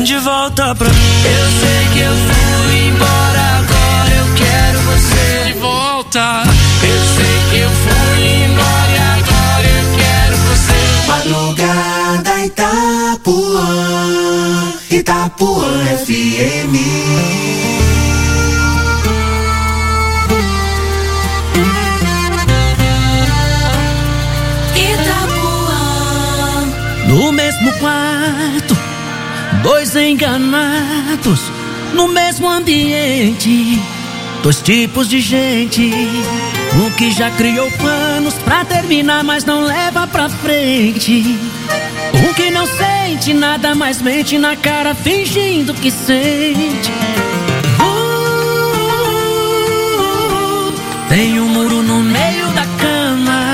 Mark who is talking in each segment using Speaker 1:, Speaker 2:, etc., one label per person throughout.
Speaker 1: de volta pra mim. Eu sei que eu fui embora, agora eu quero você de volta. Eu sei que eu fui embora e agora eu quero você.
Speaker 2: Madrugada Itapuã, Itapuã FM.
Speaker 3: No mesmo quarto, dois enganados, no mesmo ambiente, dois tipos de gente. Um que já criou planos pra terminar, mas não leva pra frente. Um que não sente nada, mas mente na cara fingindo que sente. Tem um muro no meio da cama.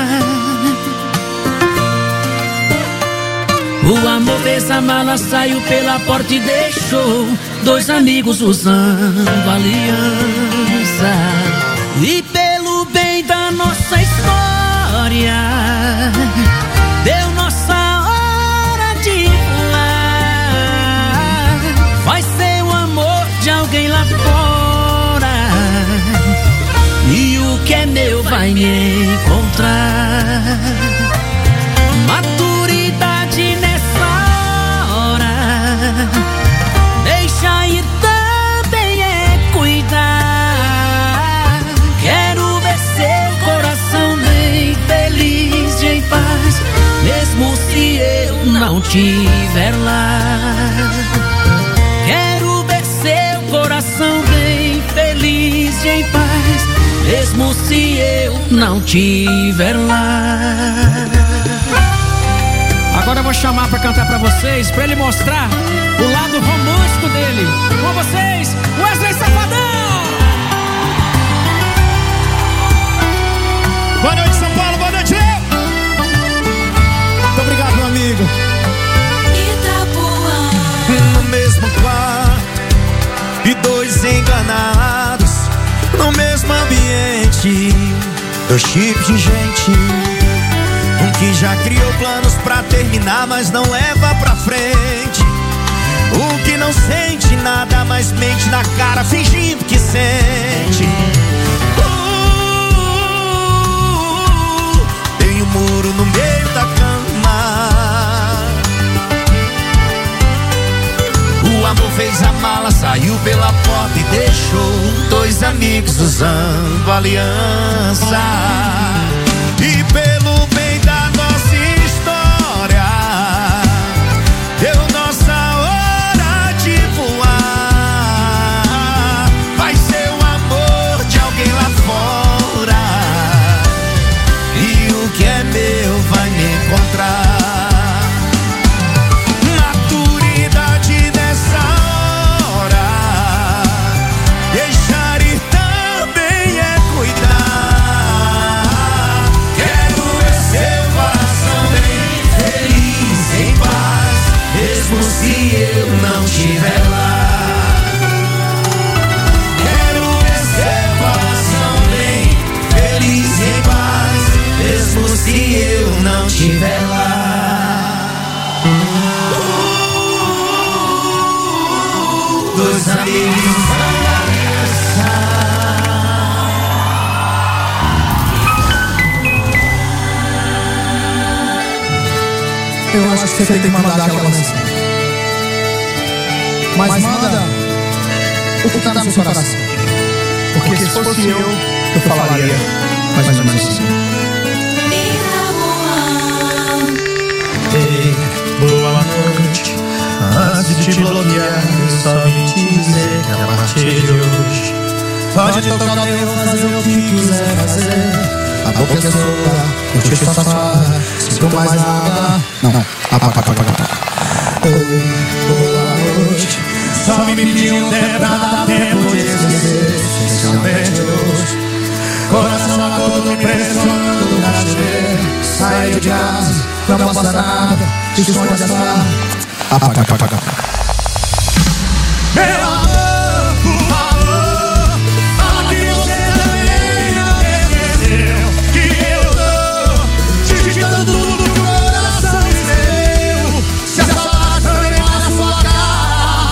Speaker 3: O amor fez a mala, saiu pela porta e deixou dois amigos usando aliança. E pelo bem da nossa história, deu nossa hora de voar. Vai ser o amor de alguém lá fora, e o que é meu vai me encontrar. Maturidade nessa hora, deixa ir também é cuidar. Quero ver seu coração bem feliz e em paz, mesmo se eu não tiver lá. Quero ver seu coração bem feliz e em paz, mesmo se eu não tiver lá. Agora eu vou chamar pra cantar pra vocês, pra ele mostrar o lado romântico dele. Com vocês, Wesley Safadão!
Speaker 4: Boa noite, São Paulo, boa noite! Muito obrigado, meu amigo.
Speaker 2: Itapuã.
Speaker 1: No mesmo quarto e dois enganados, no mesmo ambiente, dois tipos de gente. Um que já criou planos pra terminar, mas não leva pra frente. Um que não sente nada, mas mente na cara fingindo que sente. Tem um muro no meio da cama. O amor fez a mala, saiu pela porta e deixou dois amigos usando aliança. E pelo bem da nossa história, deu nossa hora de voar. Vai ser o amor de alguém lá fora, e o que é meu vai me encontrar. Maturidade nessa hora, deixar ir também é cuidar. Quero ver seu coração bem feliz, em paz, mesmo se eu não estiver lá. Quero ver seu coração bem feliz, em paz, mesmo se eu não estiver lá. Dois amigos usando aliança.
Speaker 4: Eu acho que você tem que mandar aquela mensagem. Mas manda o que tá no seu coração. Porque se fosse eu falaria mais ou menos assim.
Speaker 1: Ei, boa noite. Antes de te bloquear, eu só vim te dizer que a partir de hoje pode tocar o meu, fazer o que quiser fazer.
Speaker 4: A boca é sua, curte sua farra, sinto mais nada. Não, apaga. Oi, boa noite.
Speaker 1: Só me pediu um tempo pra dar tempo de esquecer. Especialmente hoje, coração acordo impressionando o cachê.
Speaker 4: Saí de casa, não passa nada, te esconde essa. Apaga.
Speaker 1: Meu amor, por favor, fala que você também não esqueceu que eu tô te dando tudo que o coração me deu. Se a saudade também mora na sua cara,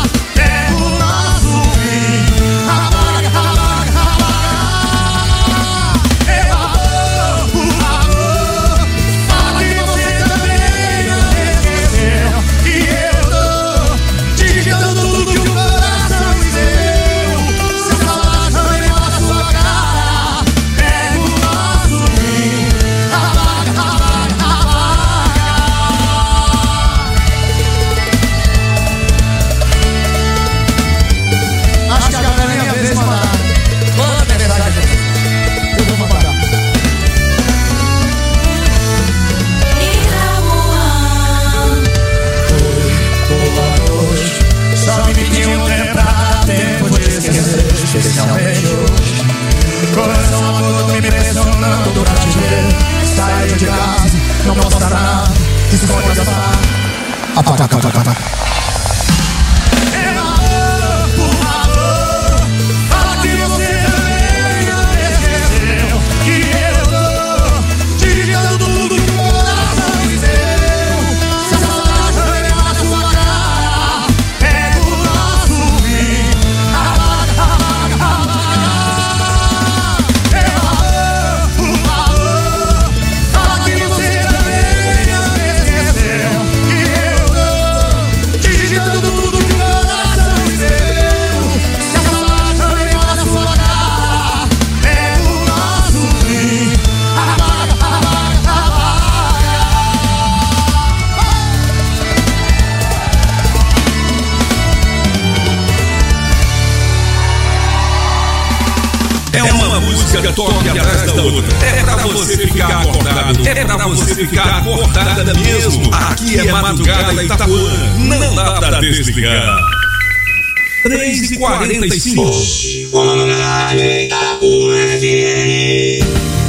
Speaker 5: Toque atrás da outra. É pra você ficar acordado. É pra você ficar acordada mesmo. Aqui é Madrugada Itapuã. Não dá pra desligar. 3h45.
Speaker 2: Madrugada Itapuã FM.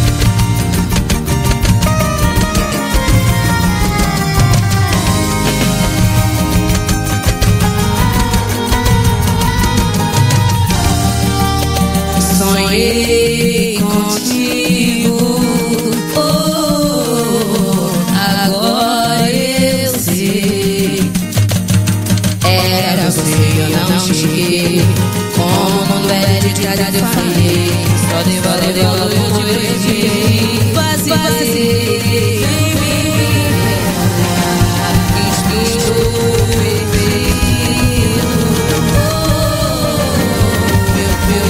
Speaker 6: Sonhei contigo, agora eu sei. Era você e eu não cheguei. Como no velho de casa eu falei. Só devolve eu te perdi. Vazio em mim. Estou perdido. Meu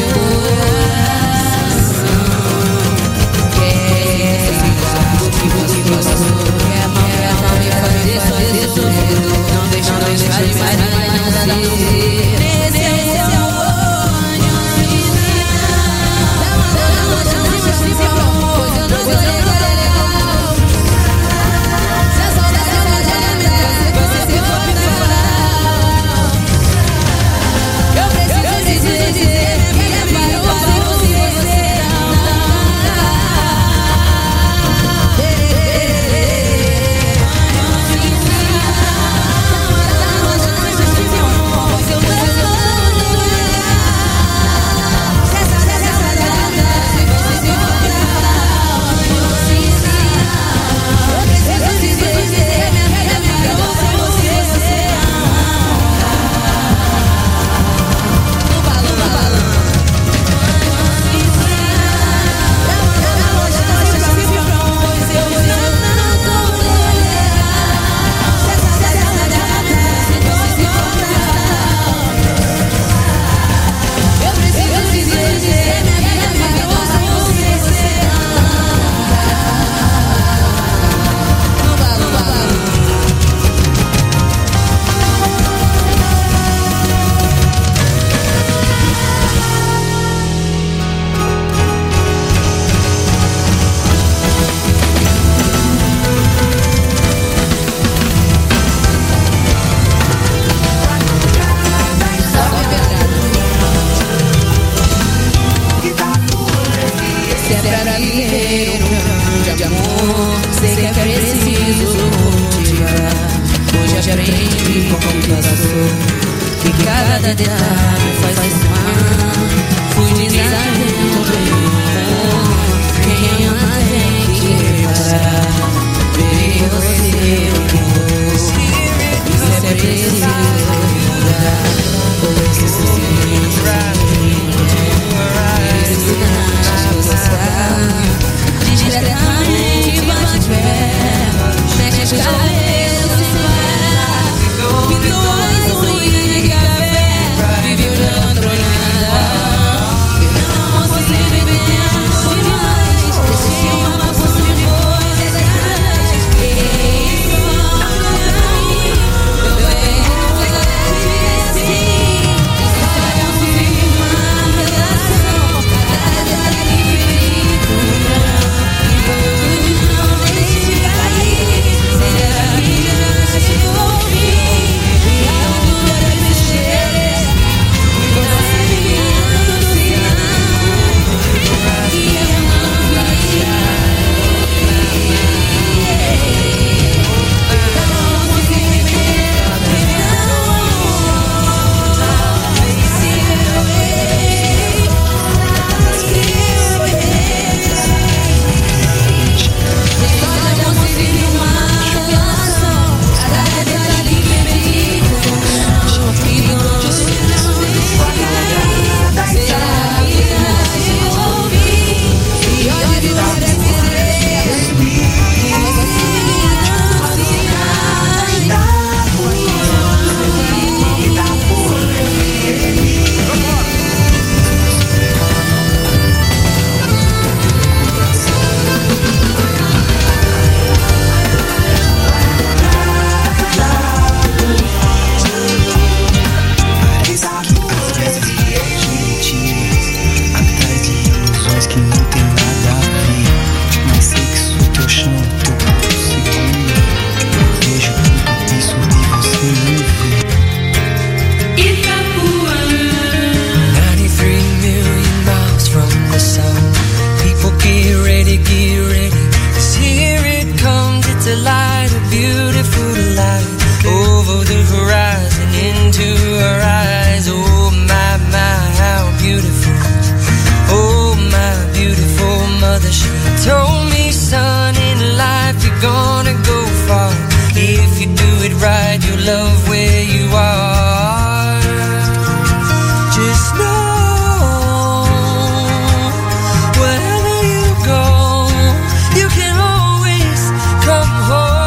Speaker 7: into her eyes. Oh my, how beautiful. Oh my beautiful mother, she told me, son, in life you're gonna go far. If you do it right, you'll love where you are. Just know, wherever you go, you can always come home.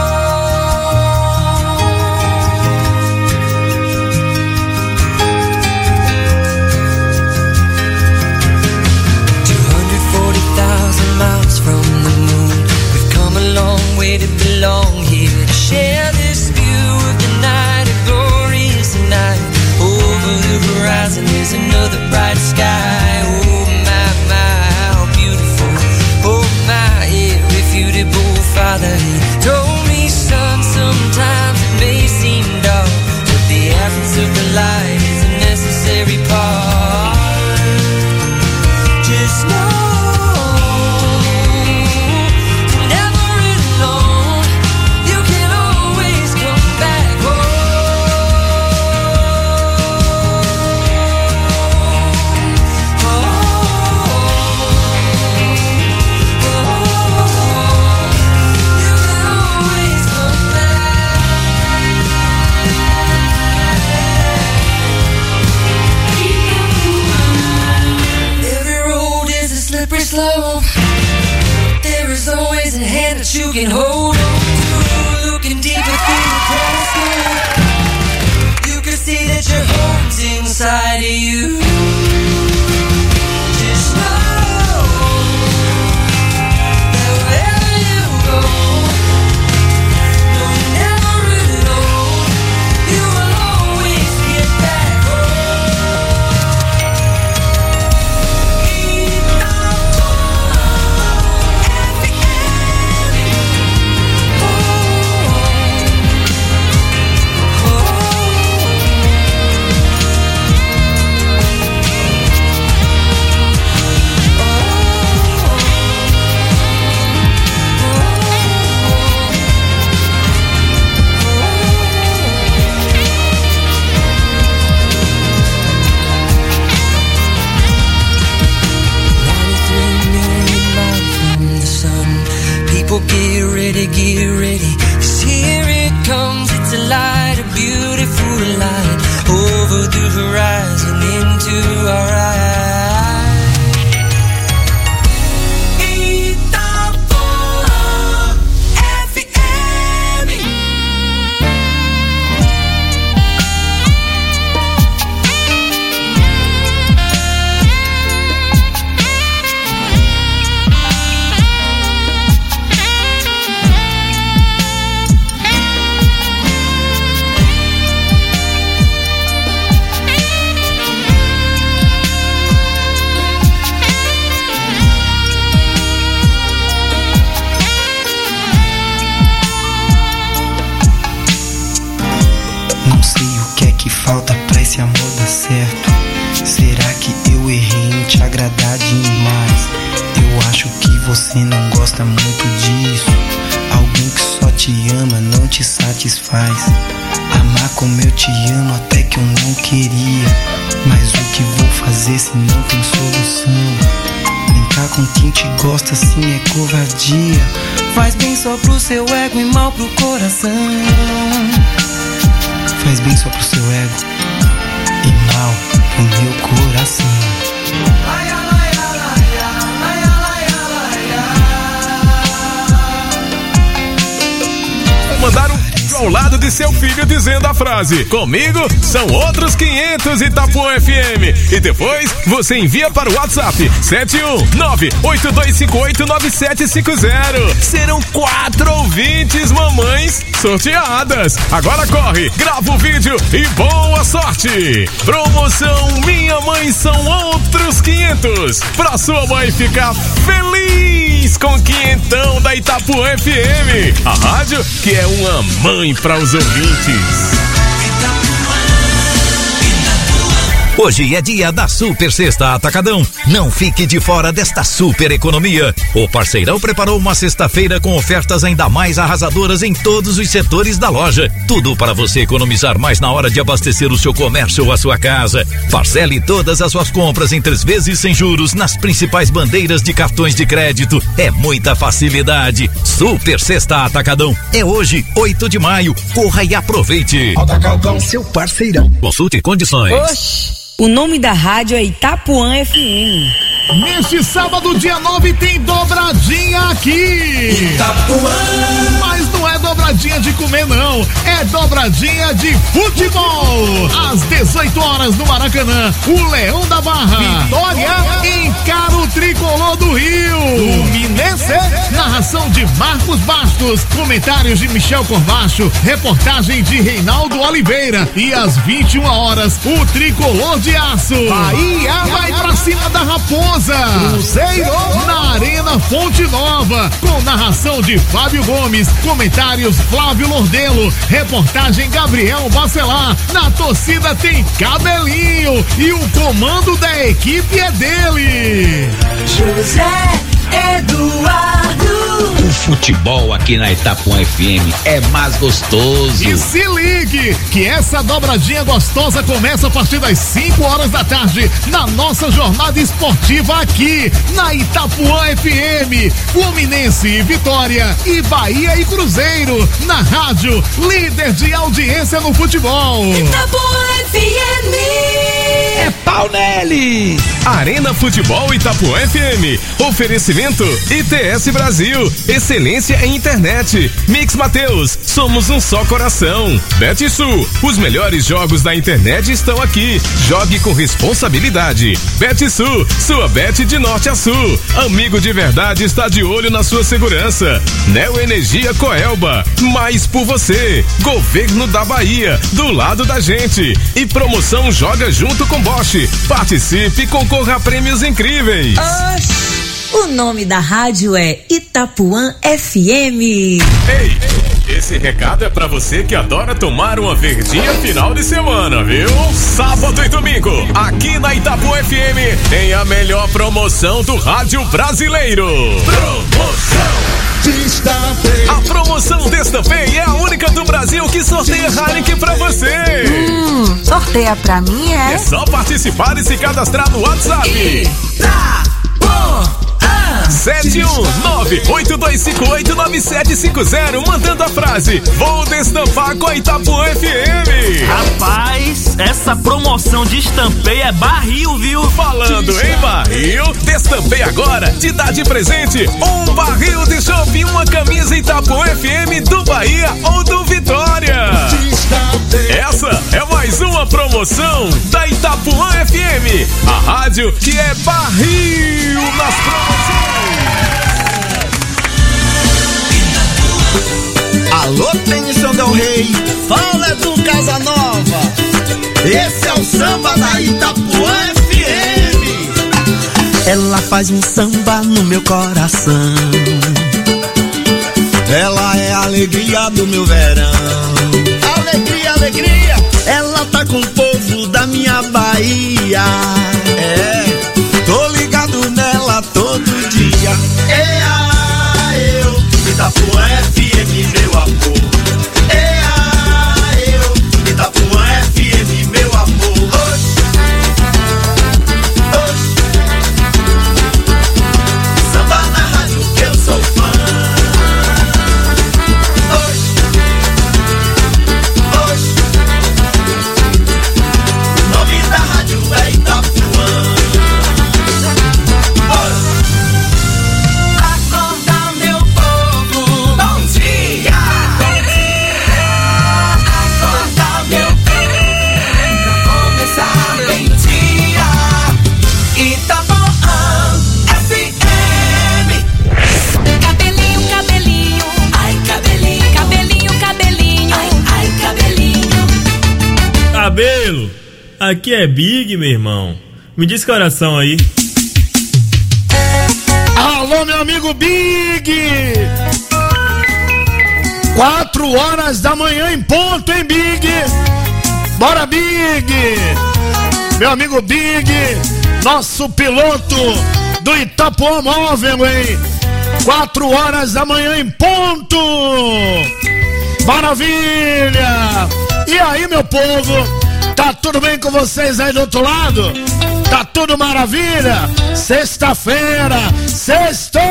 Speaker 7: 240,000 miles from the moon, we've come a long way to belong here, to share this view of the night, a glorious night. Over the horizon there's another bright sky. Oh my, how beautiful. Oh my, irrefutable father, he told me, son, sometimes it may seem dark, but the absence of the light is a necessary part. Just know, slope. There is always a hand that you can hold on to. Looking deeper through the telescope, you can see that your home's inside of you. Just know that wherever you go, no, you're never alone. You will always get back home. Get ready, 'cause here it comes, it's a light, a beautiful light, over the horizon into our eyes. Itapuã FM. Falta pra esse amor dar certo. Será que eu errei em te agradar demais? Eu acho que você não gosta muito disso. Alguém que só te ama não te satisfaz. Amar como eu te amo até que eu não queria, mas o que vou fazer se não tem solução? Brincar com quem te gosta assim é covardia. Faz bem só pro seu ego e mal pro coração. Faz bem só pro seu ego e mal pro meu coração.
Speaker 5: Mandaram ao lado de seu filho dizendo a frase: comigo são outros 500 Itapuã FM. E depois você envia para o WhatsApp 71982589750. Serão 4 ouvintes mamães sorteadas. Agora corre, grava o vídeo e boa sorte. Promoção Minha Mãe São Outros 500. Pra sua mãe ficar feliz com o quinhentão da Itapuã FM. A rádio que é uma mãe para os ouvintes.
Speaker 8: Hoje é dia da Super Sexta Atacadão. Não fique de fora desta super economia. O Parceirão preparou uma sexta-feira com ofertas ainda mais arrasadoras em todos os setores da loja. Tudo para você economizar mais na hora de abastecer o seu comércio ou a sua casa. Parcele todas as suas compras em 3 vezes sem juros nas principais bandeiras de cartões de crédito. É muita facilidade. Super Sexta Atacadão. É hoje, 8 de maio. Corra e aproveite.
Speaker 4: Atacadão, seu parceirão.
Speaker 8: Consulte condições.
Speaker 9: Oxi, o nome da rádio é Itapuã FM.
Speaker 10: Neste sábado, dia 9, tem dobradinha aqui.
Speaker 4: Itapuã.
Speaker 10: Mas não é dobradinha de comer, não. É dobradinha de futebol. Às 18 horas no Maracanã, o Leão da Barra, Vitória, encara o Tricolor do Rio. Fluminense, narração de Marcos Bastos, comentários de Michel Corbacho, reportagem de Reinaldo Oliveira. E às 21 horas, o Tricolor de Aço. Bahia vai pra cima da Raposa. Cruzeiro na Arena Fonte Nova, com narração de Fábio Gomes, comentários Flávio Lordelo, reportagem Gabriel Bacelar. Na torcida tem Cabelinho e o comando da equipe é dele,
Speaker 11: José Eduardo.
Speaker 12: O futebol aqui na Itapuã FM é mais gostoso.
Speaker 10: E se ligue que essa dobradinha gostosa começa a partir das 5 horas da tarde na nossa jornada esportiva aqui na Itapuã FM. Fluminense e Vitória e Bahia e Cruzeiro na rádio líder de audiência no futebol.
Speaker 11: Itapuã FM.
Speaker 5: É pau nele! Arena Futebol Itapuã FM. Oferecimento ITS Brasil. Excelência em internet. Mix Mateus. Somos um só coração. Betsul. Os melhores jogos da internet estão aqui. Jogue com responsabilidade. Betsul. Sua bet de norte a sul. Amigo de verdade está de olho na sua segurança. Neo Energia Coelba. Mais por você. Governo da Bahia. Do lado da gente. E promoção Joga Junto com Bosch. Participe e concorra a prêmios incríveis.
Speaker 9: O nome da rádio é Itapuã FM.
Speaker 5: Ei, esse recado é pra você que adora tomar uma verdinha final de semana, viu? Sábado e domingo, aqui na Itapuã FM, tem a melhor promoção do rádio brasileiro. Promoção Destapei. A promoção Destapei é a única do Brasil que sorteia Heineken pra você.
Speaker 13: Sorteia pra mim, é?
Speaker 5: É só participar e se cadastrar no WhatsApp. 71982589750, mandando a frase: vou destampar com a Itapuã FM.
Speaker 14: Rapaz, essa promoção de Destampei é barril, viu?
Speaker 5: Falando em barril, Destampei agora te dá de presente um barril de chopp e uma camisa Itapuã FM do Bahia ou do Vitória. Essa é mais uma promoção da Itapuã FM, a rádio que é barril nas promoções.
Speaker 1: Alô, Tennyson Del Rey, fala do Casanova. Esse é o samba da Itapuã FM. Ela faz um samba no meu coração. Ela é a alegria do meu verão. Alegria, alegria. Ela tá com o povo da minha Bahia. Tô ligado nela todo dia. Itapuã FM, meu amor. Itapuã FM, meu amor. Samba na rádio que eu sou fã. O nome da rádio é Itapuã.
Speaker 14: Cabelo, aqui é Big, meu irmão. Me diz que oração aí.
Speaker 10: Alô, meu amigo Big! 4 horas da manhã em ponto, hein, Big? Bora, Big! meu amigo Big, nosso piloto do Itapuã Móvel, hein? 4 horas da manhã em ponto. Maravilha! E aí, meu povo, tá tudo bem com vocês aí do outro lado? Tá tudo maravilha? Sexta-feira, sextou!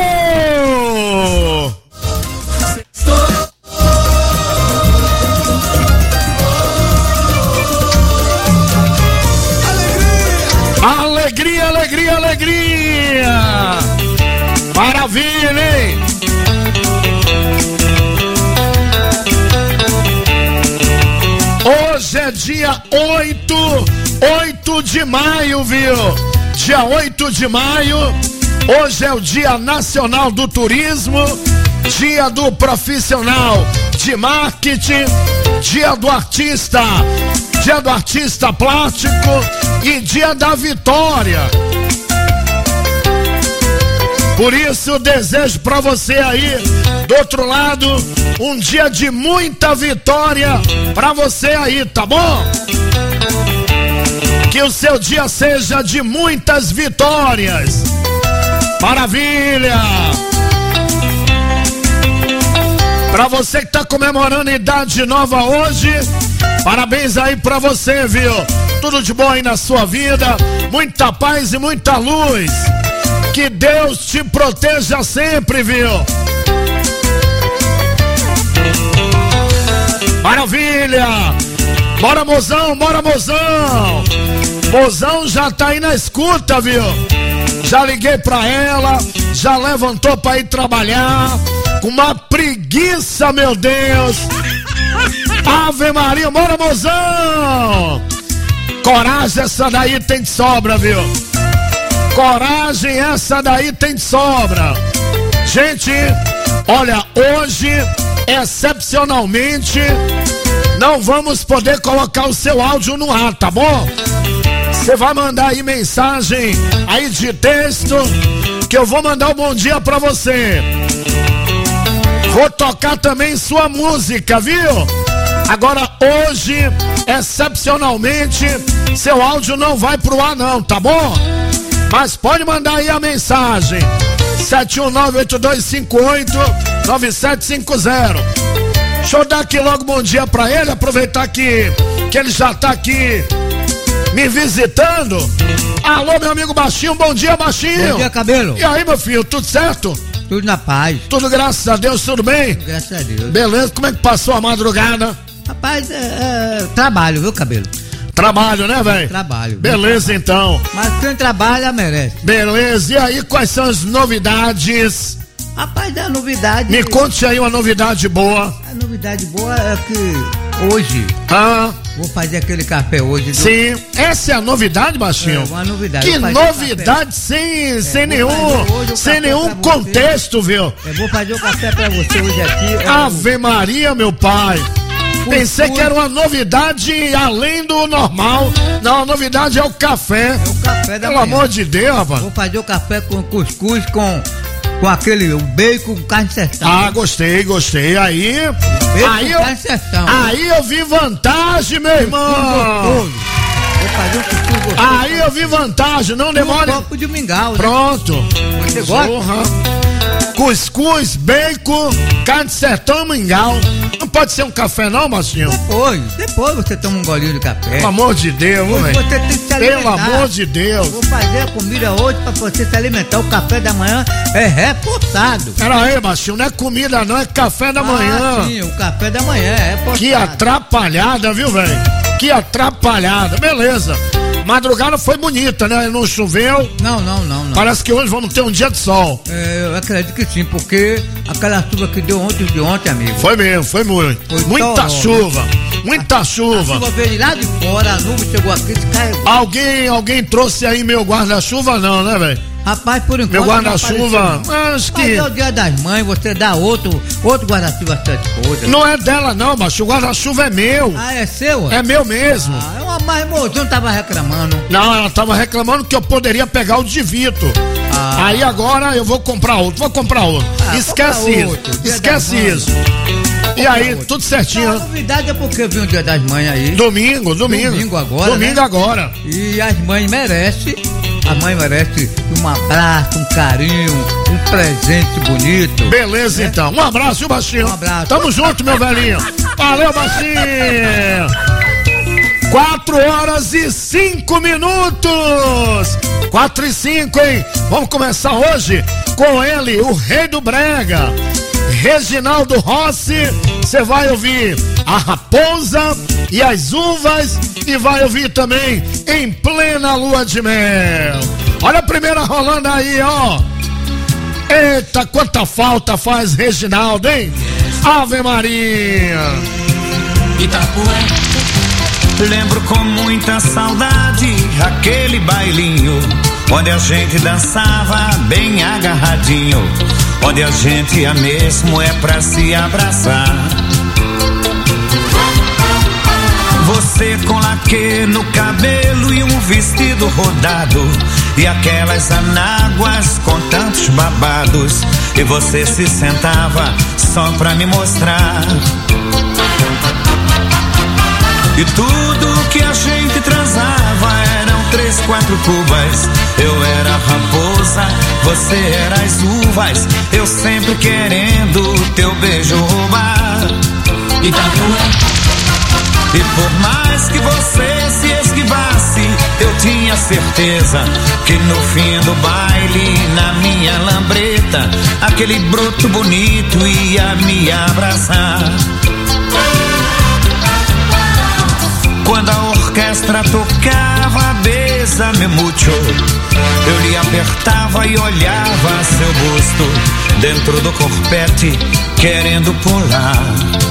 Speaker 10: Alegria, alegria, alegria! Maravilha, hein? Hoje é dia 8 de maio, viu? Dia 8 de maio, hoje é o Dia Nacional do Turismo, Dia do Profissional de Marketing, Dia do Artista Plástico e Dia da Vitória. Por isso, desejo pra você aí, do outro lado, um dia de muita vitória pra você aí, tá bom? Que o seu dia seja de muitas vitórias. Maravilha! Pra você que tá comemorando idade nova hoje, parabéns aí pra você, viu? Tudo de bom aí na sua vida, muita paz e muita luz. Que Deus te proteja sempre, viu? Maravilha! Bora, mozão, bora, mozão! Mozão já tá aí na escuta, viu? Já liguei pra ela, já levantou pra ir trabalhar, com uma preguiça, meu Deus! Ave Maria, bora, mozão! Coragem, essa daí tem de sobra, viu? Coragem, essa daí tem de sobra. Gente, olha, hoje, excepcionalmente, não vamos poder colocar o seu áudio no ar, tá bom? Você vai mandar aí mensagem aí de texto, que eu vou mandar um bom dia pra você. Vou tocar também sua música, viu? Agora, hoje, excepcionalmente, seu áudio não vai pro ar não, tá bom? Mas pode mandar aí a mensagem 71982589750. Deixa eu dar aqui logo bom dia pra ele, aproveitar que ele já tá aqui me visitando. Alô, meu amigo Baixinho, bom dia, Baixinho.
Speaker 15: Bom dia, Cabelo.
Speaker 10: E aí, meu filho, tudo certo?
Speaker 15: Tudo na paz.
Speaker 10: Tudo graças a Deus, tudo bem?
Speaker 15: Graças a Deus.
Speaker 10: Beleza, como é que passou a madrugada?
Speaker 15: Rapaz, trabalho, viu, Cabelo?
Speaker 10: Trabalho, né, velho?
Speaker 15: Trabalho.
Speaker 10: Beleza, então.
Speaker 15: Mas quem trabalha merece.
Speaker 10: Beleza, e aí, quais são as novidades?
Speaker 15: Rapaz, a novidade...
Speaker 10: Me conte aí uma novidade boa.
Speaker 15: A novidade boa é que hoje... Vou fazer aquele café hoje.
Speaker 10: Sim, essa é a novidade, Baixinho?
Speaker 15: É, uma novidade.
Speaker 10: Que novidade sem nenhum contexto, viu?
Speaker 15: Eu vou fazer o café pra você hoje aqui.
Speaker 10: Ave Maria, meu pai. Pensei que era uma novidade além do normal. Não, a novidade é o café.
Speaker 15: É o café da
Speaker 10: manhã. Pelo amor de Deus, rapaz.
Speaker 15: Vou fazer o café com cuscuz, com aquele bacon com carne sertão.
Speaker 10: Ah, gostei. Aí eu vi vantagem, meu irmão.
Speaker 15: Vou fazer um cuscuz gostoso.
Speaker 10: Aí eu vi vantagem, não demora.
Speaker 15: Um copo de mingau.
Speaker 10: Pronto.
Speaker 15: Né? Você gosta?
Speaker 10: Cuscuz, bacon, carne de sertão e mingau. Não pode ser um café não, Marcinho?
Speaker 15: Depois você toma um golinho de café.
Speaker 10: Pelo amor de Deus, velho.
Speaker 15: Você tem que se alimentar.
Speaker 10: Pelo amor de Deus.
Speaker 15: Vou fazer a comida hoje pra você se alimentar. O café da manhã é reportado.
Speaker 10: Pera aí, Marcinho, não é comida não, é café da manhã.
Speaker 15: Sim, o café da manhã é reportado.
Speaker 10: Que atrapalhada, viu, velho? Que atrapalhada. Beleza. Madrugada foi bonita, né? Não choveu.
Speaker 15: Não.
Speaker 10: Parece que hoje vamos ter um dia de sol.
Speaker 15: Eu acredito que sim, porque aquela chuva que deu ontem, amigo.
Speaker 10: Foi mesmo, foi muito. Muita chuva. A chuva
Speaker 15: veio lá de fora, a nuvem chegou aqui e caiu.
Speaker 10: Alguém trouxe aí meu guarda-chuva não, né, velho?
Speaker 15: Rapaz, por enquanto.
Speaker 10: Meu guarda-chuva, acho que.
Speaker 15: Mas é o dia das mães, você dá outro guarda-chuva à sua esposa.
Speaker 10: Não é dela, não, mas o guarda-chuva é meu.
Speaker 15: Ah, é seu?
Speaker 10: É meu mesmo.
Speaker 15: Mas moção tava reclamando.
Speaker 10: Não, ela tava reclamando que eu poderia pegar o de Vitor. Aí agora eu vou comprar outro. Esquece isso.
Speaker 16: E aí, tudo certinho.
Speaker 15: A novidade é porque viu o Dia das Mães aí.
Speaker 16: Domingo agora.
Speaker 15: Domingo agora. E as mães merecem. A mãe merece um abraço, um carinho, um presente bonito.
Speaker 16: Beleza, então. Um abraço, viu, Baixinho?
Speaker 15: Um abraço.
Speaker 16: Tamo junto, meu velhinho. Valeu, Baixinho. 4h05. 4h05, hein? Vamos começar hoje com ele, o rei do brega, Reginaldo Rossi. Você vai ouvir A Raposa e as Uvas e vai ouvir também Em Plena Lua de Mel. Olha a primeira rolando aí, ó. Eita, quanta falta faz Reginaldo, hein? Ave Maria.
Speaker 1: Itapuã, lembro com muita saudade aquele bailinho onde a gente dançava bem agarradinho, onde a gente ia mesmo é pra se abraçar. Você com laque no cabelo e um vestido rodado, e aquelas anáguas com tantos babados, e você se sentava só pra me mostrar. E tudo que a gente transava eram 3, 4 cubas. Eu era a raposa, você era as uvas, eu sempre querendo teu beijo roubar. E por mais que você se esquivasse, eu tinha certeza que no fim do baile, na minha lambreta, aquele broto bonito ia me abraçar. Quando a orquestra tocava Bésame Mucho, eu lhe apertava e olhava seu busto dentro do corpete, querendo pular.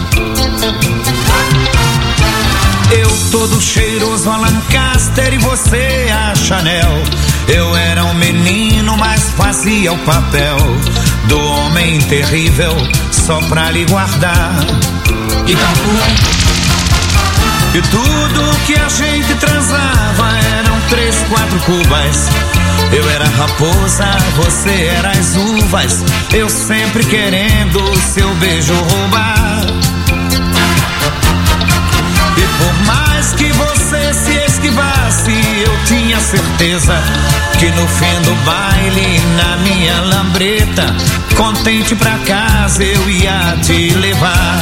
Speaker 1: Eu todo cheiroso a Lancaster e você a Chanel. Eu era um menino, mas fazia o papel do homem terrível só pra lhe guardar. E tudo que a gente transava eram 3, 4 cubas. Eu era a raposa, você era as uvas, eu sempre querendo seu beijo roubar. E por mais que você se esquivasse, eu tinha certeza que no fim do baile, na minha lambreta, contente pra casa eu ia te levar.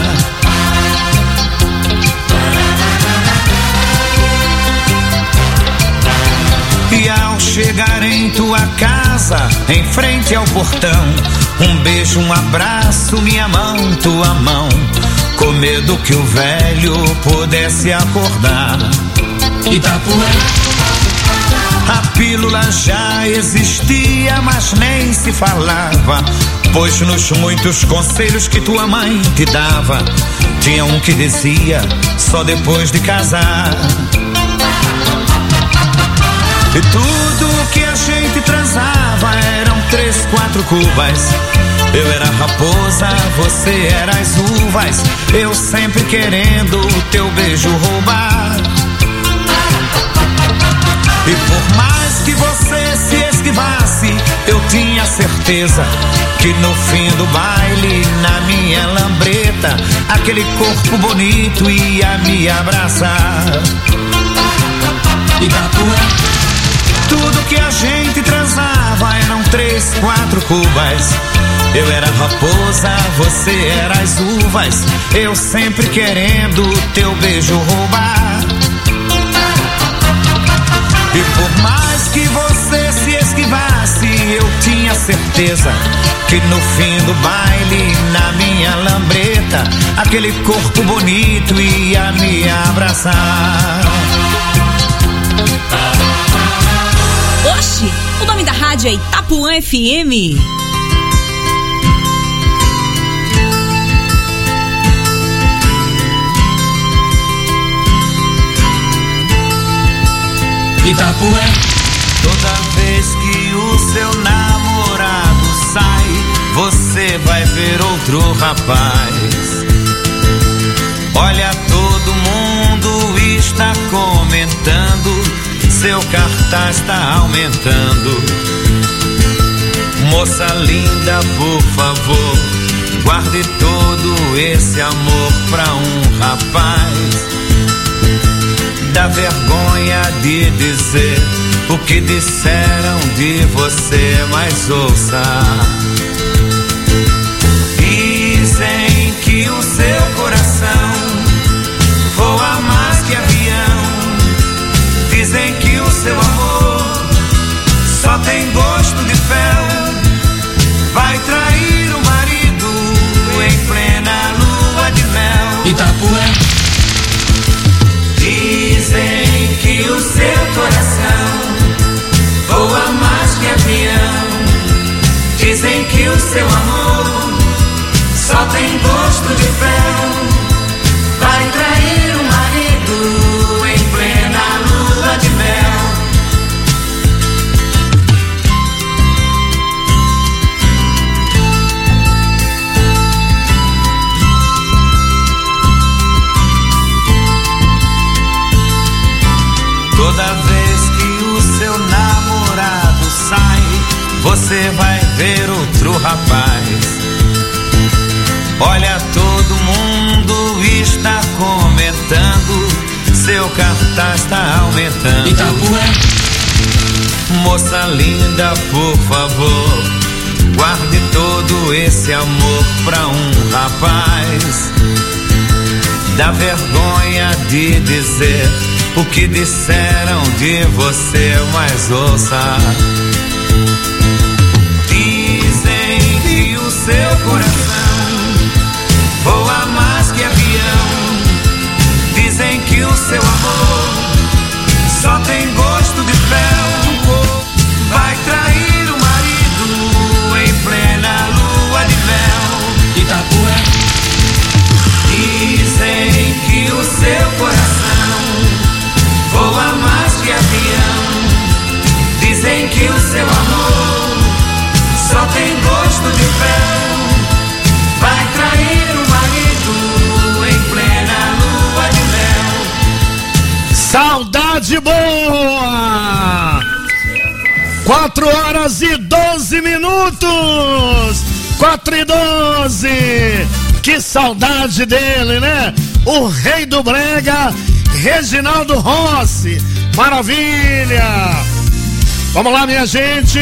Speaker 1: E ao chegar em tua casa, em frente ao portão, um beijo, um abraço, minha mão, tua mão, com medo que o velho pudesse acordar. Itapuã, a pílula já existia, mas nem se falava, pois nos muitos conselhos que tua mãe te dava, tinha um que dizia só depois de casar. E tudo que a gente transava eram 3, 4 cubas. Eu era a raposa, você era as uvas, eu sempre querendo teu beijo roubar. E por mais que você se esquivasse, eu tinha certeza que no fim do baile, na minha lambreta, aquele corpo bonito ia me abraçar. Itapuã, tudo que a gente transava eram 3, 4 cubas. Eu era a raposa, você era as uvas, eu sempre querendo teu beijo roubar. E por mais que você se esquivasse, eu tinha certeza que no fim do baile, na minha lambreta, aquele corpo bonito ia me abraçar.
Speaker 9: Oxi, o nome da rádio é Itapuã FM.
Speaker 1: Itapuã, toda vez que o seu namorado sai, você vai ver outro rapaz. Olha, todo mundo está comentando, seu cartaz está aumentando. Moça linda, por favor,
Speaker 17: Guarde todo esse amor pra um rapaz. Dá vergonha de dizer o que disseram de você, mas ouça. Dizem que o seu coração voa mais que avião. Dizem que o seu amor só tem gosto de fel. Vai trair o marido em plena lua de mel.
Speaker 3: Itapuã.
Speaker 17: Dizem que o seu coração voa mais que avião. Dizem que o seu amor só tem gosto de fel. Vai trair o marido em plena lua de mel. Toda vez que o seu namorado sai, você vai ver outro rapaz. Olha, todo mundo está comentando, seu cartaz está aumentando.
Speaker 3: Itapuã.
Speaker 17: Moça linda, por favor, guarde todo esse amor pra um rapaz. Dá vergonha de dizer o que disseram de você, mas ouça. Dizem que o seu coração voa mais que avião. Dizem que o seu amor só tem gosto de fel. Vai trair o marido em plena lua de mel.
Speaker 3: Itapuã.
Speaker 17: Dizem que o seu coração voa mais que avião. Dizem que o seu amor só tem gosto de fel. Vai trair o marido em plena lua de mel.
Speaker 16: Saudade boa! 4h12. 4h12. Que saudade dele, né? O rei do brega, Reginaldo Rossi. Maravilha! Vamos lá, minha gente.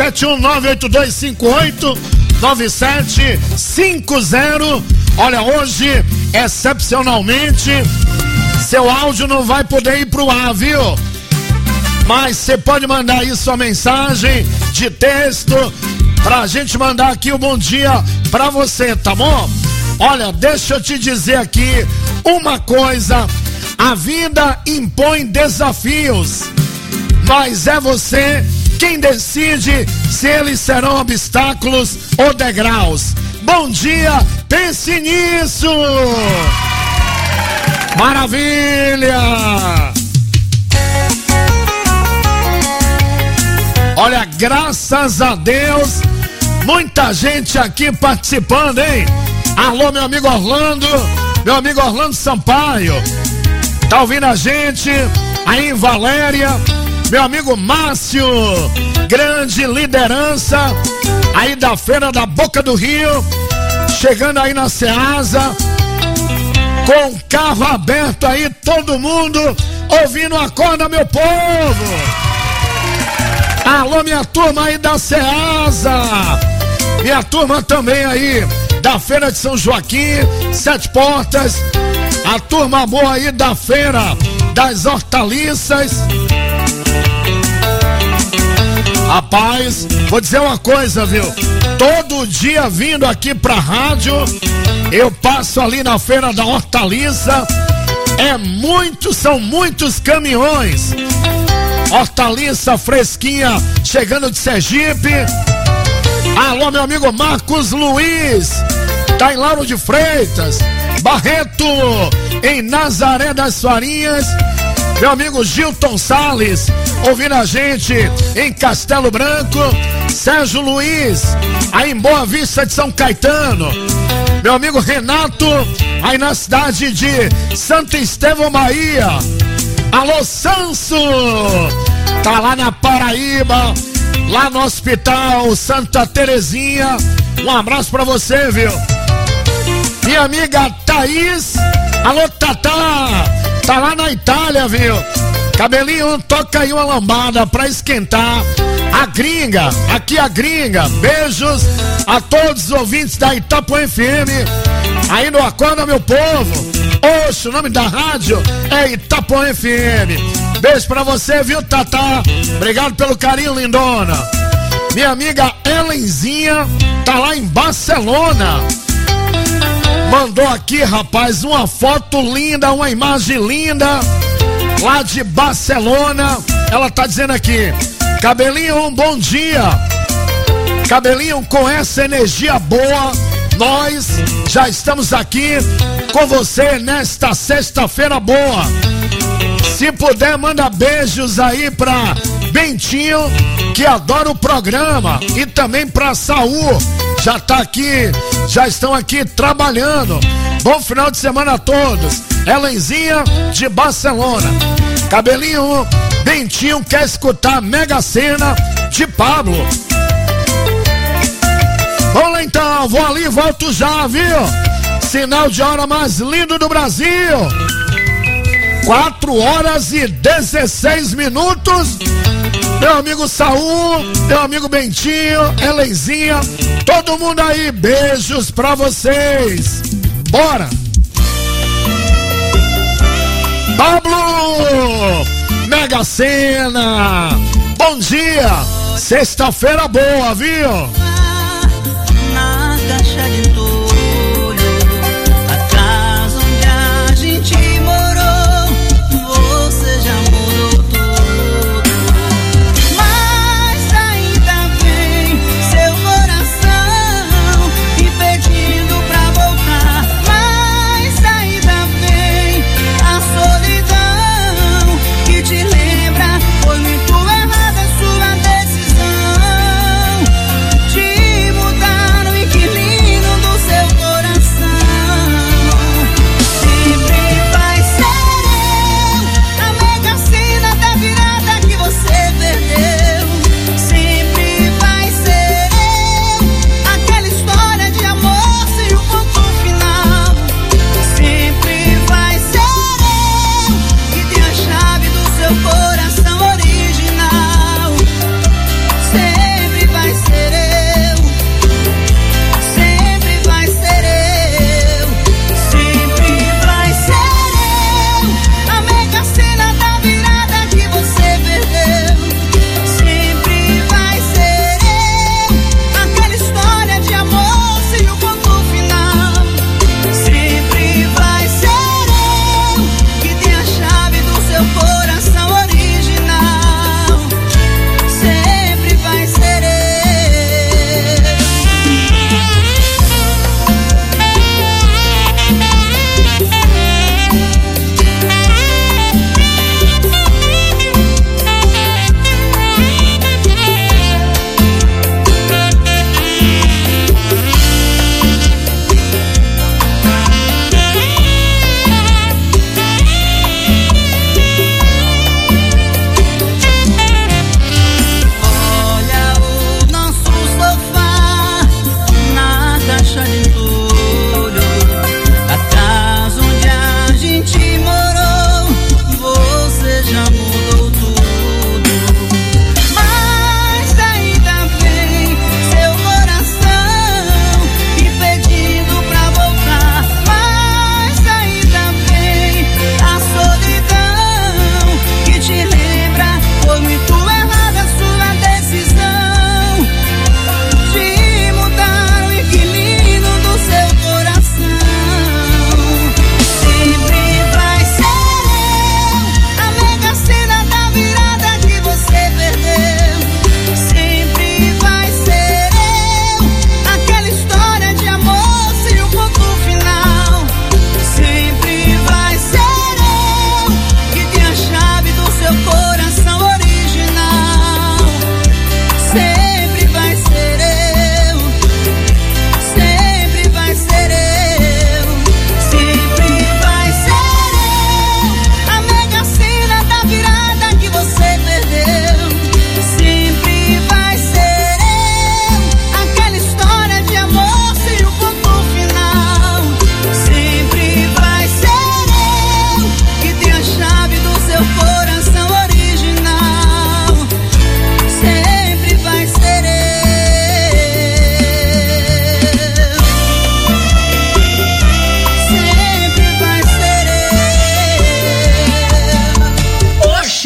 Speaker 16: 71982589750. Olha, hoje, excepcionalmente, seu áudio não vai poder ir pro ar, viu? Mas você pode mandar aí sua mensagem de texto pra gente mandar aqui o bom dia pra você, tá bom? Olha, deixa eu te dizer aqui uma coisa. A vida impõe desafios, mas é você quem decide se eles serão obstáculos ou degraus. Bom dia, pense nisso! Maravilha! Olha, graças a Deus, muita gente aqui participando, hein? Alô, meu amigo Orlando Sampaio, tá ouvindo a gente aí em Valéria? Meu amigo Márcio, grande liderança aí da Feira da Boca do Rio, chegando aí na Ceasa, com o carro aberto aí, todo mundo ouvindo Acorda, meu povo. Alô, minha turma aí da Ceasa, minha turma também aí da Feira de São Joaquim, Sete Portas, a turma boa aí da Feira das Hortaliças. Rapaz, vou dizer uma coisa, viu? Todo dia vindo aqui pra rádio, eu passo ali na Feira da Hortaliça, são muitos caminhões. Hortaliça fresquinha chegando de Sergipe. Alô, meu amigo Marcos Luiz, tá em Lauro de Freitas, Barreto, em Nazaré das Farinhas. Meu amigo Gilton Salles, ouvindo a gente em Castelo Branco. Sérgio Luiz, aí em Boa Vista de São Caetano. Meu amigo Renato, aí na cidade de Santo Estevão, Bahia. Alô, Sanso, tá lá na Paraíba, lá no Hospital Santa Terezinha. Um abraço pra você, viu? minha amiga Thaís. Alô, Tatá, tá lá na Itália, viu? Cabelinho, toca aí uma lambada pra esquentar. A gringa, aqui a gringa. Beijos a todos os ouvintes da Itapuã FM. Aí no Acorda, meu povo. Oxe, o nome da rádio é Itapuã FM. Beijo pra você, viu, Tatá? Obrigado pelo carinho, lindona. Minha amiga Helenzinha tá lá em Barcelona. Mandou aqui, rapaz, uma foto linda, uma imagem linda lá de Barcelona. Ela tá dizendo aqui: Cabelinho, um bom dia. Cabelinho, com essa energia boa, nós já estamos aqui com você nesta sexta-feira boa. Se puder, manda beijos aí pra Bentinho, que adora o programa, e também pra Saúl, já tá aqui, já estão aqui trabalhando. Bom final de semana a todos. Helenzinha de Barcelona. Cabelinho, Bentinho quer escutar Mega Sena de Pablo. Vamos lá então, vou ali e volto já, viu? Sinal de hora mais lindo do Brasil. 4h16. Meu amigo Saúl, meu amigo Bentinho, Helenzinha, todo mundo aí, beijos pra vocês. Bora! Pablo, Mega Sena, bom dia, sexta-feira boa, viu?
Speaker 18: Na caixa de entulho, a casa onde a gente morou, você já mudou tudo. Mas ainda vem seu coração me pedindo pra voltar. Mas ainda vem a solidão que te lembra. Foi muito errada a sua decisão de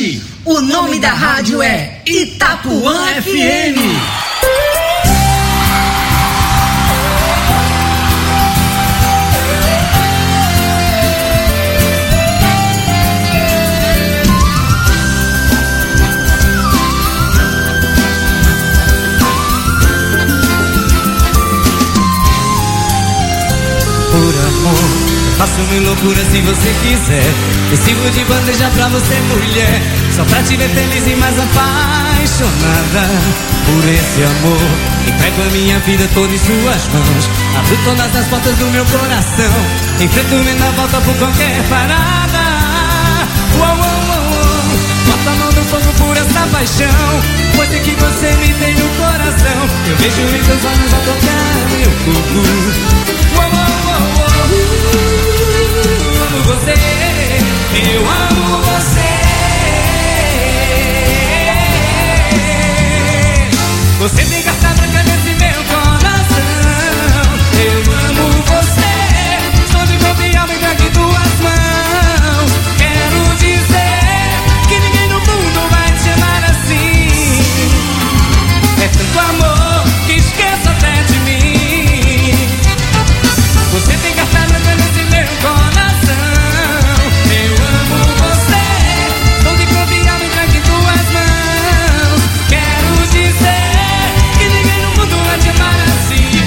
Speaker 9: Oxi, o nome da rádio é Itapuã FM.
Speaker 17: Por amor, faço mil loucuras se você quiser. Eu sirvo de bandeja pra você, mulher, só pra te ver feliz e mais apaixonada. Por esse amor, entrego a minha vida toda em suas mãos. Abro todas as portas do meu coração. Enfrento a volta por qualquer parada. Uou, uou, uou, uou. Bota a mão no fogo por essa paixão, pois é que você me tem no coração. Eu vejo em seus olhos a tocar meu corpo. Uou, uou, uou, uou. Amo você, eu amo você. Você tem carta branca nesse meu coração. Eu amo você, sou de corpo e alma entregue em tuas mãos. Quero dizer que ninguém no mundo vai te amar assim. É tanto amor que esqueço até de mim. Você tem carta branca nesse meu coração. Eu amo você, sou de corpo e alma entregue em tuas mãos. Quero dizer que ninguém no mundo vai te amar assim.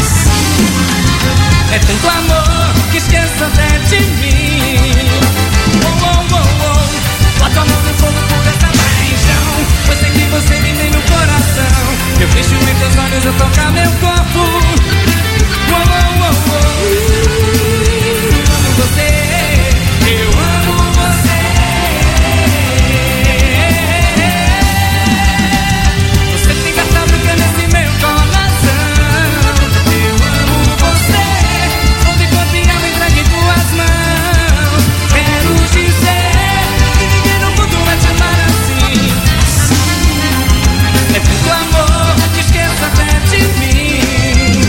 Speaker 17: É tanto amor que esqueço até de mim. Oh, oh, oh, oh. Bota a mão no fogo por essa paixão, pois sei que você me tem no coração. Eu vejo em teus olhos eu tocar meu corpo. Oh, oh, oh, oh. Amo você, eu amo você. Você tem carta branca nesse meu coração. Eu amo você, sou de corpo e alma entregue em tuas mãos. Quero dizer que ninguém no mundo vai te amar assim. É tanto amor que esqueço até de mim.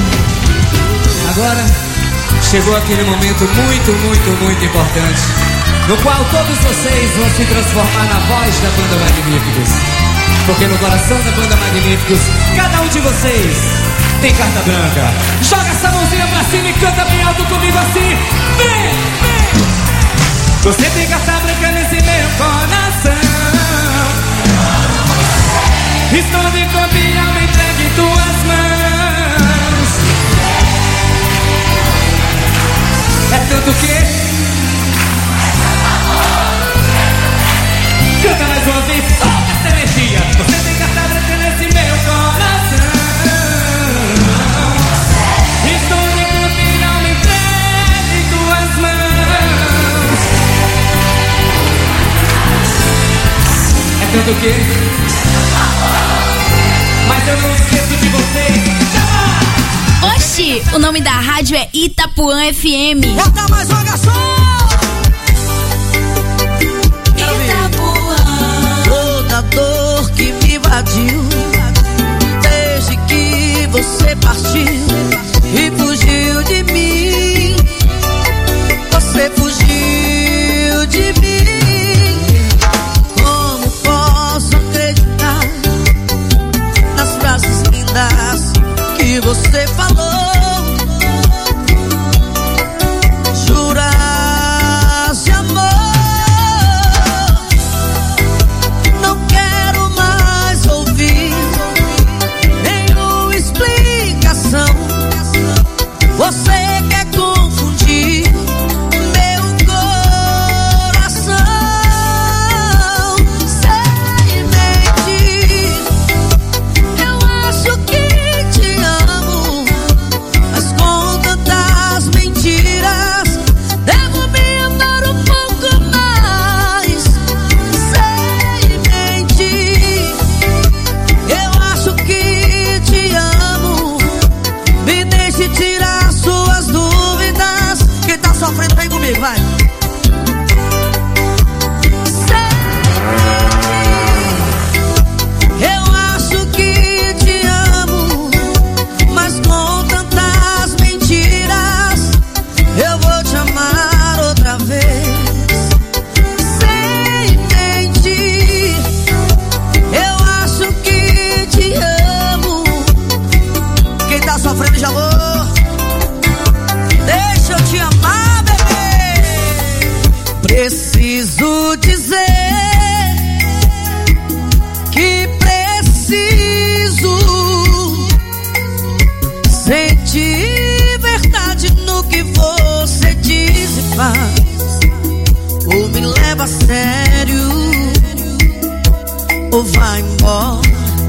Speaker 17: Agora chegou aquele momento muito importante, no qual todos vocês vão se transformar na voz da Banda Magníficos. Porque no coração da Banda Magníficos, cada um de vocês tem carta branca. Joga essa mãozinha pra cima e canta bem alto comigo assim. Vem, vem! Você tem carta branca nesse meu coração. Estou de corpo e alma entregue em tuas mãos. É tanto que canta mais uma vez, solta essa energia. Você tem carta branca nesse meu coração. Estou de corpo e alma entregue em tuas mãos. É tanto que mas eu não esqueço de você.
Speaker 19: Oxi, o nome da rádio é Itapuã FM.
Speaker 11: Bota mais uma, garçom! Itapuã.
Speaker 3: Toda dor que me invadiu desde que você partiu e fugiu de mim. Você fugiu de mim. Como posso acreditar nas frases lindas que você falou? Juras de amor. Não quero mais ouvir nenhuma explicação.
Speaker 1: ou vai embora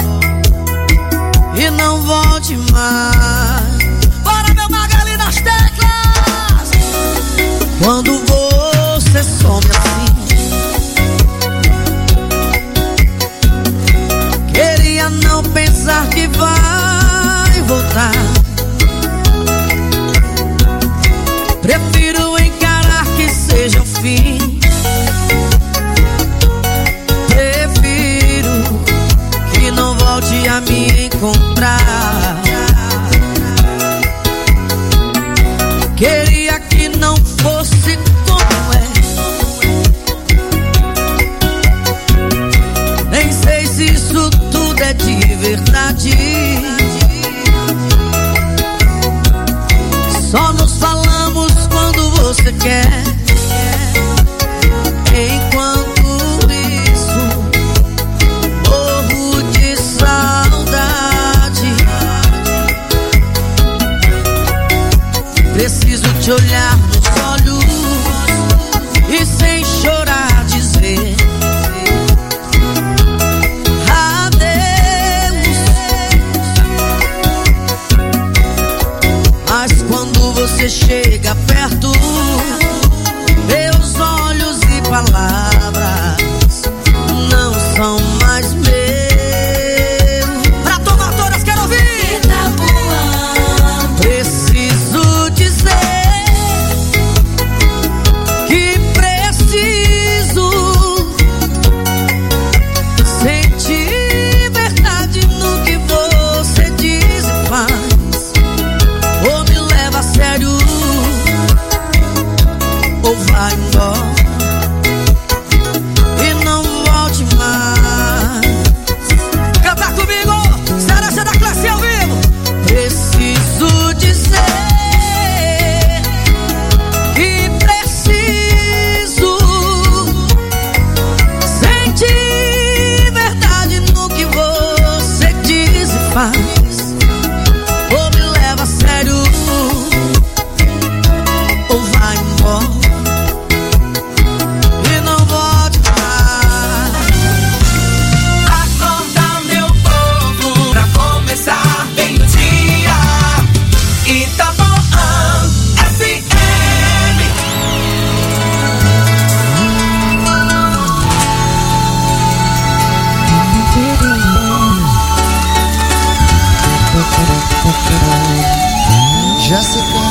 Speaker 1: e não volte mais. Bora, meu Magali nas teclas! Quando você some assim, queria não pensar que vai voltar. Prefiro encarar que seja o fim. Prefiro que não volte a me encontrar. Queria que não fosse como é. Nem sei se isso tudo é de verdade. Só nos falamos quando você quer. Enquanto isso, morro de saudade. Preciso te olhar nos olhos e sem chorar dizer adeus. Mas quando você chega perto, meus olhos e palavras não são mais meus. Pra tomar todas, quero ouvir! Itapuã. Preciso dizer que preciso sentir verdade no que você diz e faz. Ou me leva a sério, ou vai embora e não volte mais. Canta comigo, Seresta da Classe ao vivo. Preciso dizer que preciso sentir verdade no que você diz e faz. Ou me leva a sério, ou vai embora e não volte mais.
Speaker 17: Acorda, meu povo, pra começar bem o dia. Itapuã FM.
Speaker 1: Jéssica,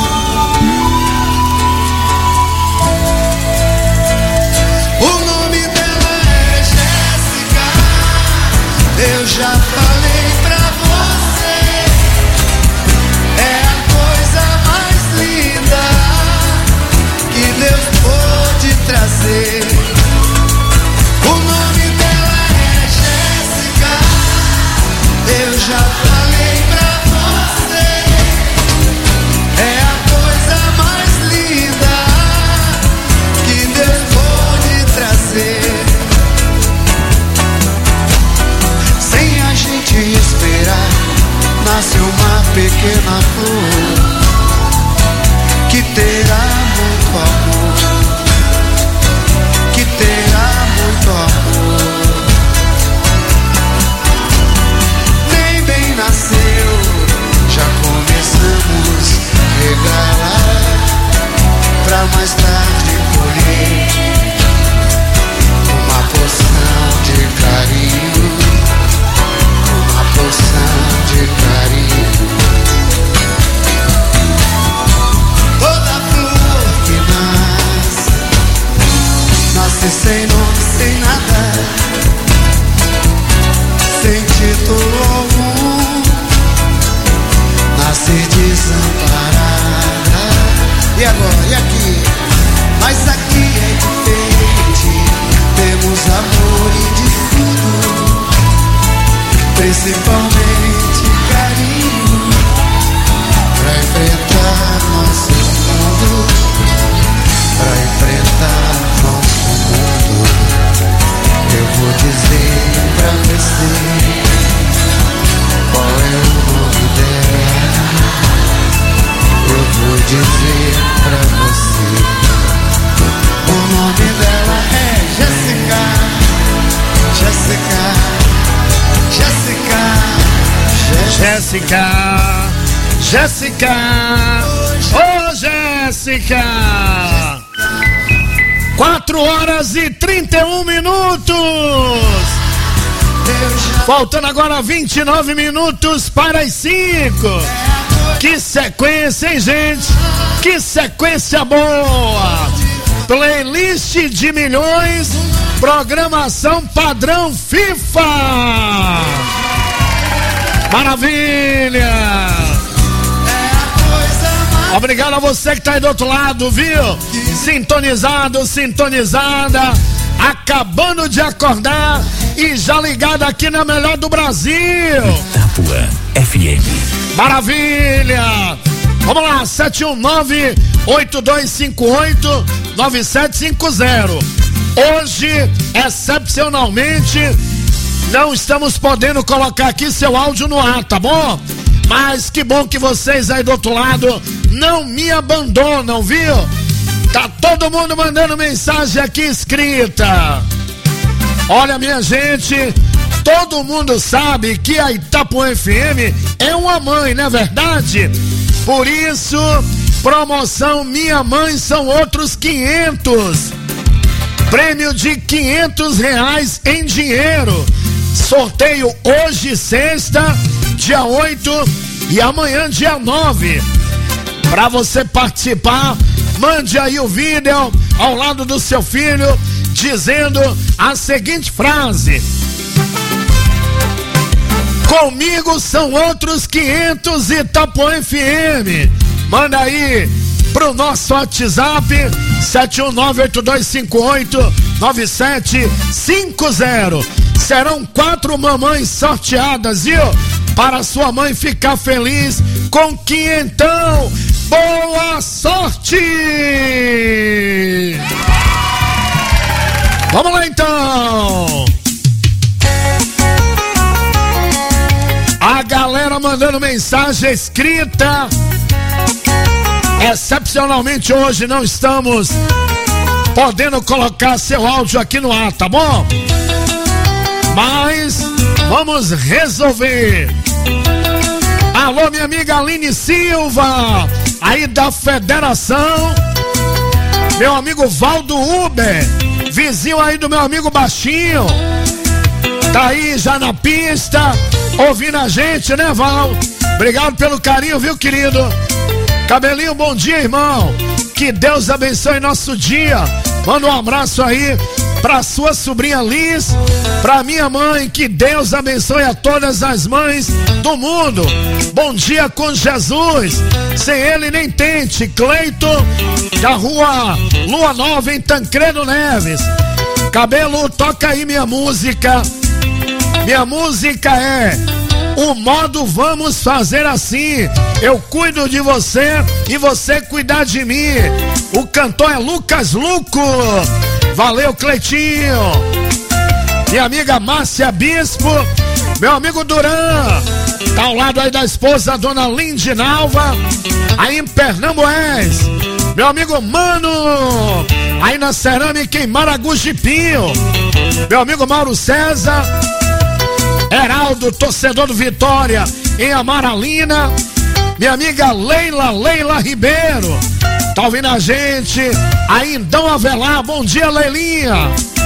Speaker 4: O nome dela é Jéssica. Eu já falei pra você. É a coisa mais linda que Deus pôde trazer. O nome dela é Jéssica. Eu já falei pra você. É a coisa mais linda que Deus pôde trazer. Sem a gente esperar, nasce uma pequena flor que terá muito amor, que terá muito amor. Nem bem nasceu, já começamos a regalar, pra mais tarde colher uma porção de carinho, uma porção de carinho. Toda flor que nasce sem nome, sem nada, sem título algum, nasce desamparada. E agora, e aqui? Mas aqui é diferente. Temos amor e de tudo, principalmente carinho, pra enfrentar nosso mundo, pra enfrentar nosso mundo. Eu vou dizer pra você qual é o nome dela. Eu vou dizer pra você. O nome dela é Jéssica. Jéssica.
Speaker 16: Jéssica, Jéssica, ô Jéssica. 4h31. Faltando agora 29 minutos para as 5. Que sequência, hein, gente? Que sequência boa! Playlist de milhões, programação padrão FIFA. Maravilha! Obrigado a você que tá aí do outro lado, viu? Sintonizado, sintonizada, acabando de acordar e já ligado aqui na melhor do Brasil.
Speaker 8: Itapuã FM.
Speaker 16: Maravilha! Vamos lá, 719-8258-9750. Hoje, excepcionalmente, não estamos podendo colocar aqui seu áudio no ar, tá bom? Mas que bom que vocês aí do outro lado não me abandonam, viu? Tá todo mundo mandando mensagem aqui escrita. Olha, minha gente, todo mundo sabe que a Itapuã FM é uma mãe, não é verdade? Por isso, promoção Minha Mãe são outros 500. Prêmio de R$500 em dinheiro. Sorteio hoje, sexta, dia 8 e amanhã, dia 9. Para você participar, mande aí o vídeo ao lado do seu filho, dizendo a seguinte frase: comigo são outros 500 Itapuã FM. Manda aí pro nosso WhatsApp 719-8258-9750. Serão 4 mamães sorteadas, viu? Para sua mãe ficar feliz com quinhentão. Boa sorte! Vamos lá então! A galera mandando mensagem escrita. Excepcionalmente hoje não estamos podendo colocar seu áudio aqui no ar, tá bom? Mas vamos resolver. Alô, minha amiga Aline Silva, aí da Federação. Meu amigo Valdo Uber, vizinho aí do meu amigo Baixinho. Tá aí já na pista, ouvindo a gente, né, Val? Obrigado pelo carinho, viu, querido? Cabelinho, bom dia, irmão. Que Deus abençoe nosso dia. Manda um abraço aí pra sua sobrinha Liz, pra minha mãe. Que Deus abençoe a todas as mães do mundo. Bom dia com Jesus. Sem ele nem tente. Cleito, da rua Lua Nova, em Tancredo Neves. Cabelo, toca aí minha música. Minha música é o modo Vamos Fazer Assim. Eu cuido de você e você cuidar de mim. O cantor é Lucas Luco. Valeu, Cleitinho. Minha amiga Márcia Bispo. Meu amigo Duran. Tá ao lado aí da esposa, dona Lindinalva. Aí em Pernambués. Meu amigo Mano. Aí na Cerâmica em Maragujipinho. Meu amigo Mauro César. Heraldo, torcedor do Vitória, em Amaralina. Minha amiga Leila Ribeiro, tá ouvindo a gente aí em Dom Avelar. Bom dia, Leilinha.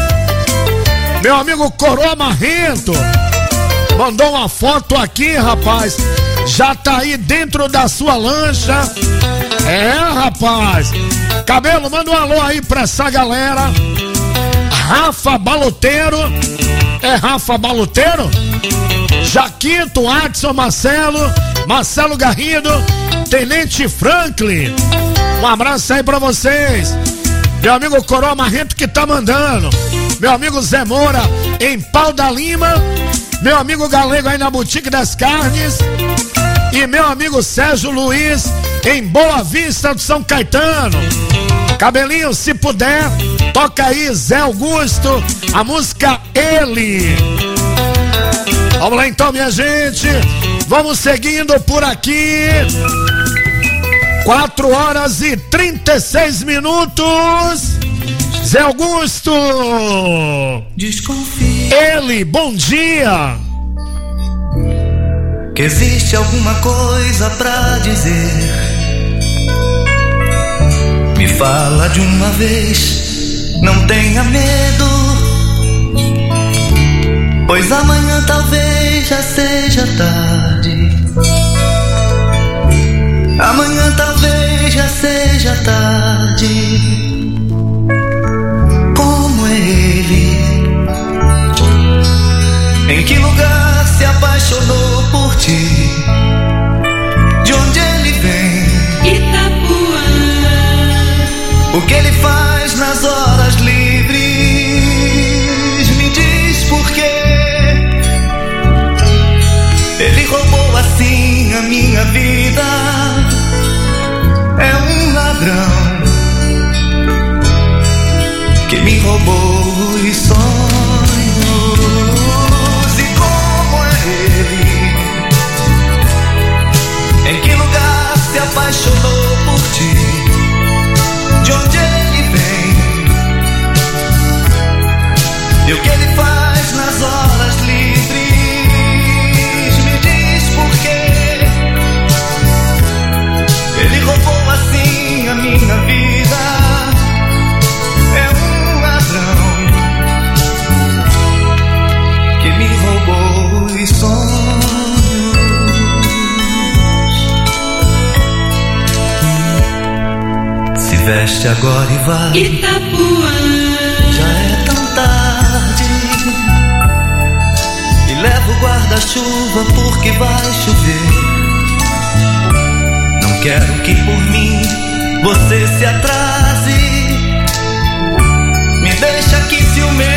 Speaker 16: Meu amigo Coroa Marrento mandou uma foto aqui, rapaz. Já tá aí dentro da sua lancha. É, rapaz. Cabelo, manda um alô aí pra essa galera. Rafa Baloteiro. É Rafa Baloteiro? Jaquito, Adson, Marcelo Garrido, Tenente Franklin. Um abraço aí pra vocês. Meu amigo Coroa Marrento que tá mandando. Meu amigo Zé Moura em Pau da Lima. Meu amigo Galego aí na Boutique das Carnes. E meu amigo Sérgio Luiz em Boa Vista do São Caetano. Cabelinho, se puder, toca aí Zé Augusto, a música Ele. Vamos lá então, minha gente. Vamos seguindo por aqui. 4h36. Zé Augusto.
Speaker 18: Desconfia.
Speaker 16: Ele, bom dia.
Speaker 18: que existe alguma coisa pra dizer. Me fala de uma vez, não tenha medo, pois amanhã talvez já seja tarde. Amanhã talvez já seja tarde. Como é ele? Em que lugar se apaixonou por ti? De onde ele vem?
Speaker 11: Itapuã.
Speaker 18: O que ele faz nas horas livres? Me diz por quê. Ele roubou assim a minha vida. É um ladrão que me roubou os sonhos. E como é ele? Em que lugar se apaixonou por ti? De onde ele vem? E o que ele faz nas horas livres? Me diz por quê. Ele roubou assim a minha vida. É um ladrão que me roubou os sonhos. Se veste agora e vai.
Speaker 11: Itapuã.
Speaker 18: Já é tão tarde. E leva o guarda-chuva porque vai chover. Não quero que por mim você se atrase. Me deixa aqui ciumento.